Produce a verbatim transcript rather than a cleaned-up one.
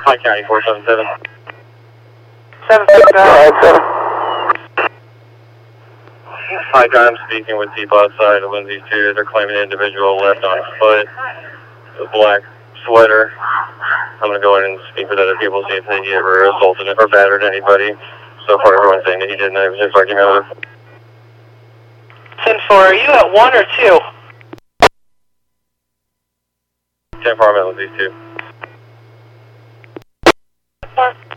Pike County four seven seven. seven six nine. seven. Pike, I'm speaking with people outside of Lindsay two. They're claiming an individual left on foot, a black sweater. I'm going to go in and speak with other people, see if he ever assaulted or battered anybody. So far, everyone's saying that he didn't. It was just argument. ten four, are you at one or two? ten four, I'm at Lindsay two. Four.